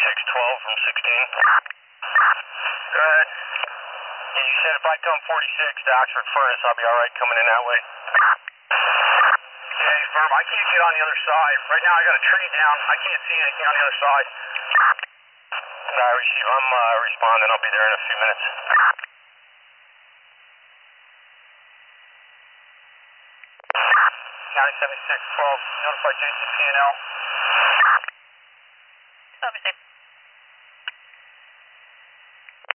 7612 from 16. Go ahead. Yeah, you said if I come 46 to Oxford Furnace, I'll be alright coming in that way. Yeah, Verb, I can't get on the other side. Right now I got a tree down. I can't see anything on the other side. I receive. I'm responding. I'll be there in a few minutes. 97612, notify JCP&L.